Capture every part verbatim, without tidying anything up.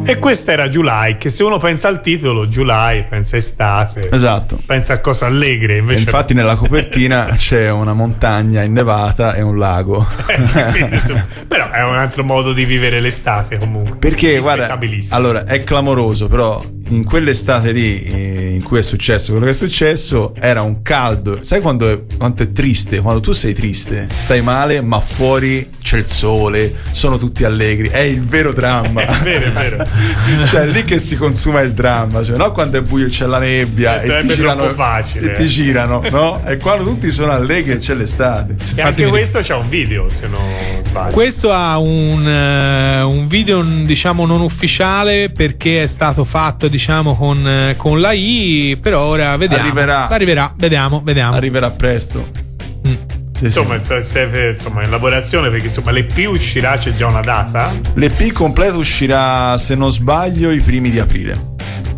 E questa era July, che se uno pensa al titolo July pensa estate, esatto, pensa a cose allegre, invece infatti nella copertina c'è una montagna innevata e un lago. Quindi, però è un altro modo di vivere l'estate comunque, perché guarda, allora è clamoroso, però in quell'estate lì in cui è successo quello che è successo era un caldo, sai quando è, quanto è triste, quando tu sei triste, stai male, ma fuori c'è il sole, sono tutti allegri, è il vero dramma. È vero, è vero. Cioè è lì che si consuma il dramma, cioè, no quando è buio c'è la nebbia e ti, girano, facile, e ti girano, no? E quando tutti sono allegri e c'è l'estate. E Infatti anche questo c'ha un video, se non sbaglio. Questo ha un, uh, un video diciamo non ufficiale, perché è stato fatto diciamo con, con la I, però ora vediamo. Arriverà. Arriverà, vediamo, vediamo. Arriverà presto. Mm. Sì, insomma, sì. Se, insomma, in lavorazione, perché insomma l'E P uscirà, c'è già una data? L'E P completo uscirà, se non sbaglio, i primi di aprile.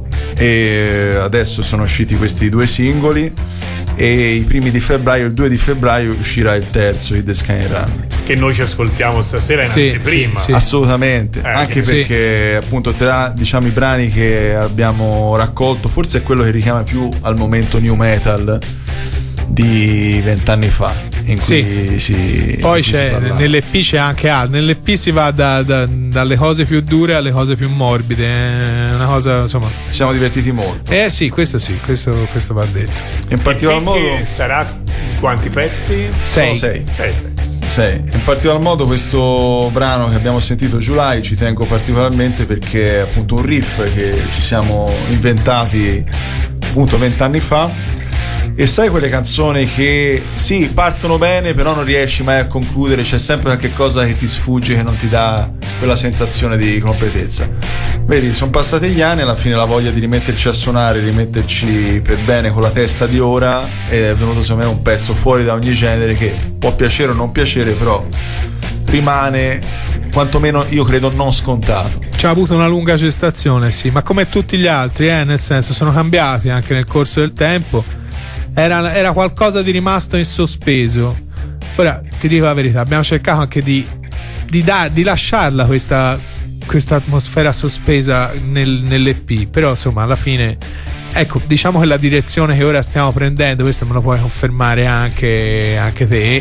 E adesso sono usciti questi due singoli e i primi di febbraio, il due di febbraio uscirà il terzo, il The Sky Run, che noi ci ascoltiamo stasera in sì, anteprima. Sì, sì. Assolutamente, eh, anche sì. perché appunto tra diciamo i brani che abbiamo raccolto forse è quello che richiama più al momento new metal di vent'anni fa, in cui sì. si poi si c'è nell'E P c'è anche altro, nell'E P si va da, da, dalle cose più dure alle cose più morbide, è una cosa insomma, ci siamo divertiti molto. Eh sì, questo sì, questo, questo va detto. In particolar modo sarà quanti pezzi? Sei. Sono sei. Sei pezzi. Sei. In particolar modo questo brano che abbiamo sentito, July, ci tengo particolarmente perché è appunto un riff che ci siamo inventati appunto vent'anni fa. E sai quelle canzoni che sì, partono bene, però non riesci mai a concludere, c'è sempre qualche cosa che ti sfugge, che non ti dà quella sensazione di completezza. Vedi, sono passati gli anni, alla fine la voglia di rimetterci a suonare, rimetterci per bene con la testa di ora, ed è venuto secondo me un pezzo fuori da ogni genere che può piacere o non piacere, però rimane quantomeno, io credo, non scontato. Ci ha avuto una lunga gestazione, sì, ma come tutti gli altri, eh, nel senso sono cambiati anche nel corso del tempo. Era, era qualcosa di rimasto in sospeso. Ora ti dico la verità, abbiamo cercato anche di, di, da, di lasciarla questa, questa atmosfera sospesa nel, nell'E P, però insomma alla fine ecco, diciamo che la direzione che ora stiamo prendendo, questo me lo puoi confermare anche, anche te,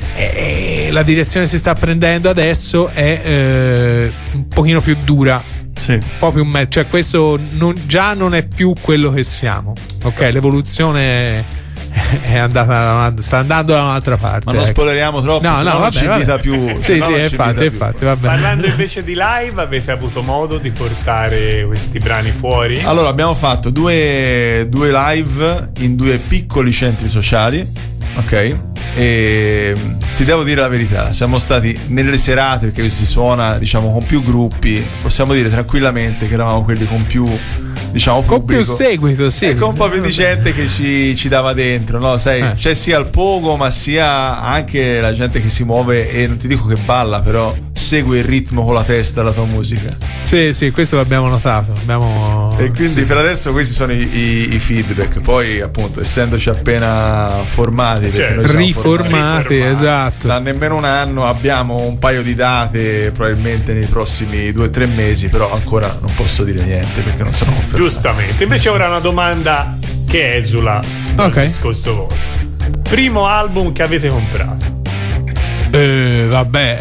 e la direzione che si sta prendendo adesso è eh, un pochino più dura, sì. Un po' più me- cioè questo non, già non è più quello che siamo, ok? L'evoluzione è andata, sta andando da un'altra parte. Ma non ecco. spoileriamo troppo, no, no, non vabbè, ci vabbè. invita più. Sì, no, sì, infatti, infatti, va bene. Parlando invece di live, avete avuto modo di portare questi brani fuori? Allora, abbiamo fatto due, due live in due piccoli centri sociali, ok? E ti devo dire la verità, siamo stati nelle serate, perché si suona diciamo con più gruppi, possiamo dire tranquillamente che eravamo quelli con più, diciamo, con pubblico, più seguito, sì, e con un po' più di gente che ci, ci dava dentro, no? Sai, eh. c'è sia il pogo, ma sia anche la gente che si muove e non ti dico che balla, però segue il ritmo con la testa la tua musica. Sì, sì, questo l'abbiamo notato. Abbiamo... E quindi sì, per adesso questi sono i, i, i feedback. Poi appunto, essendoci appena formati, perché noi siamo riformati, formati, esatto, da nemmeno un anno, abbiamo un paio di date probabilmente nei prossimi due o tre mesi, però ancora non posso dire niente perché non sono confermato. Giustamente. Invece ora una domanda che esula dal Ok. discorso vostro. Primo album che avete comprato? Eh, vabbè,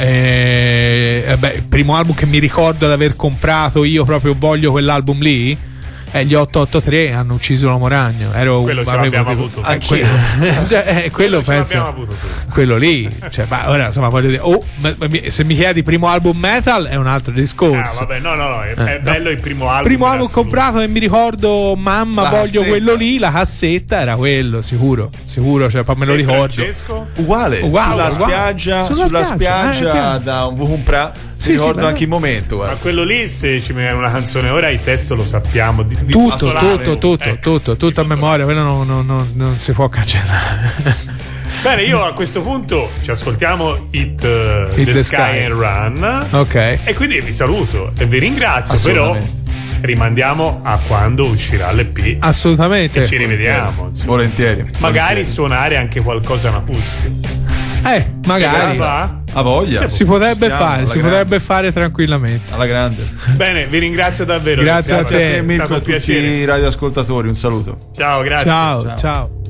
eh, vabbè, il primo album che mi ricordo di aver comprato, io proprio voglio quell'album lì, è gli otto otto tre, hanno ucciso l'Uomo Ragno. Ero, quello ce l'abbiamo avuto eh, que- cioè, eh, quello quello ce penso l'abbiamo avuto tutti. quello lì, cioè, ma ora insomma voglio dire, oh, ma, ma, se mi chiedi primo album metal è un altro discorso. Ah, vabbè, no, no, no, è, è Eh, bello no. il primo album. Primo album assoluto. comprato e mi ricordo, mamma, La voglio cassetta. quello lì, la cassetta era quello, sicuro, sicuro, cioè poi me lo E ricordo. Francesco? Uguale, Uguale, sulla uguale. spiaggia, Sulla sulla spiaggia, spiaggia, eh, da un Vucumpra. Sì, Mi ricordo sì, anche il momento, Ma guarda. quello lì, se ci metti una canzone ora, il testo lo sappiamo. Di, di Tutto, titolare. tutto, tutto, Ecco, tutto, tutto a di memoria, quello non, non, non, non si può cancellare. Bene, io a questo punto ci ascoltiamo Hit, uh, Hit the, the Sky, Sky. and Run. Ok. E quindi vi saluto e vi ringrazio, però Assolutamente. rimandiamo a quando uscirà l'E P Assolutamente. e ci rivediamo. insomma. Volentieri. Magari volentieri. suonare anche qualcosa in acustico. Eh, magari. A voglia. Si potrebbe Stiamo, fare, si grande. potrebbe fare tranquillamente. Alla grande. Bene, vi ringrazio davvero. Grazie a te, Mirko, e a tutti i radioascoltatori. Un saluto. Ciao, grazie. Ciao, ciao. ciao.